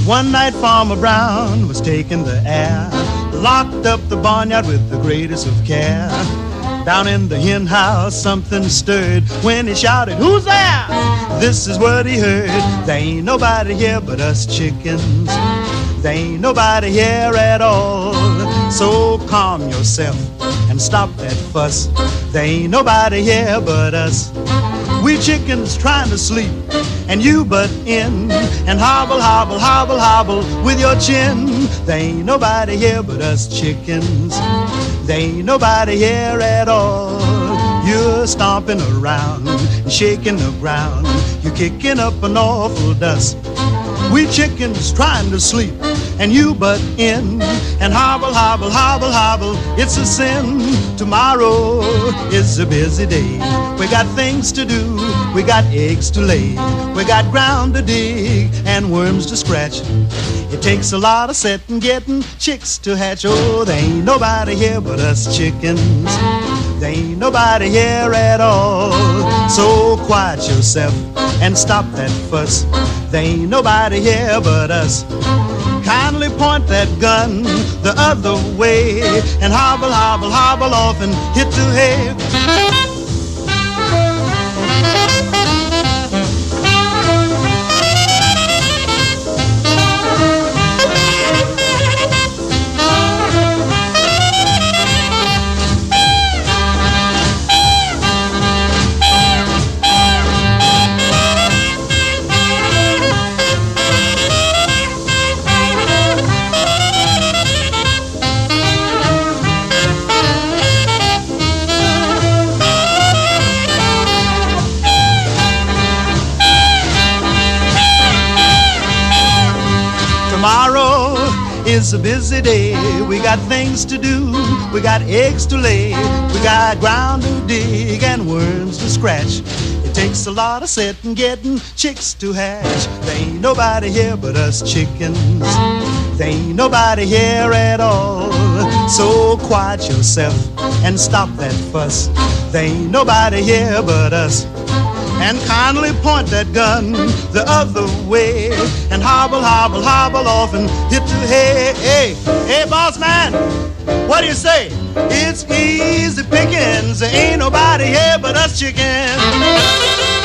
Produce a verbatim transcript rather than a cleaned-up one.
One night Farmer Brown was taking the air, locked up the barnyard with the greatest of care. Down in the hen house something stirred when he shouted, "Who's there?" This is what he heard: "There ain't nobody here but us chickens. There ain't nobody here at all. So calm yourself and stop that fuss. There ain't nobody here but us. We chickens trying to sleep and you butt in and hobble, hobble, hobble, hobble with your chin. There ain't nobody here but us chickens. There ain't nobody here at all. You're stomping around and shaking the ground. You're kicking up an awful dust. We chickens trying to sleep and you butt in and hobble, hobble, hobble, hobble. It's a sin. Tomorrow is a busy day. We got things to do, we got eggs to lay, we got ground to dig and worms to scratch. It takes a lot of setting, getting chicks to hatch. Oh, there ain't nobody here but us chickens. There ain't nobody here at all. So quiet yourself and stop that fuss. There ain't nobody here but us. Kindly point that gun the other way and hobble, hobble, hobble off and hit the hay. Tomorrow is a busy day. We got things to do, we got eggs to lay, we got ground to dig and worms to scratch. It takes a lot of setting, getting chicks to hatch. There ain't nobody here but us chickens. There ain't nobody here at all. So quiet yourself and stop that fuss. There ain't nobody here but us. And kindly point that gun the other way and hobble, hobble, hobble off and hit the hay. Hey, hey, boss man, what do you say? It's easy pickings. There ain't nobody here but us chickens.